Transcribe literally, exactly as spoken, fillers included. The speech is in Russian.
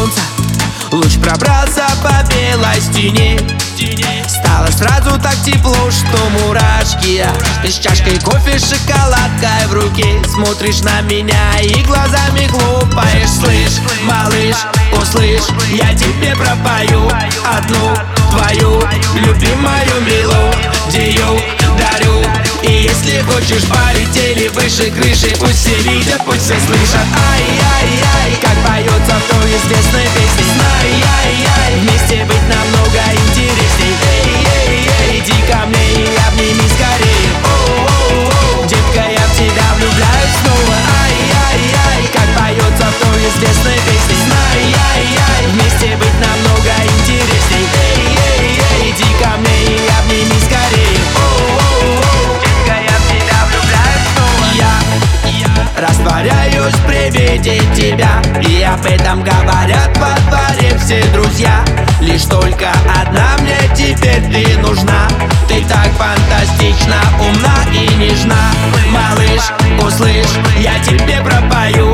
солнца луч пробрался по белой стене. Стало сразу так тепло, что мурашки. Ты с чашкой кофе, шоколадкой в руке смотришь на меня и глазами хлопаешь. Слышь, малыш, услышь, я тебе пропою одну твою любимую мелодию дарю. И если хочешь, полетели выше крыши, пусть все видят, пусть все слышат. Ай-яй-яй, как поется в той известной песне. Ай-яй-яй, вместе быть намного интересней. Эй-эй-эй, иди ко мне и обними скорее. Оу-оу-оу, детка, я в тебя влюбляюсь снова. Ай-яй-яй, как поется в той известной песне. Ай-яй-яй, вместе быть намного интересней. Эй-эй-эй, иди ко мне и обними скорее. Оу-оу-оу, детка, я в тебя влюбляюсь снова. Я растворяюсь при виде тебя, и об этом говорят во дворе все друзья. Лишь только одна мне теперь ты нужна. Ты так фантастично умна и нежна. Малыш, услышь, я тебе пропою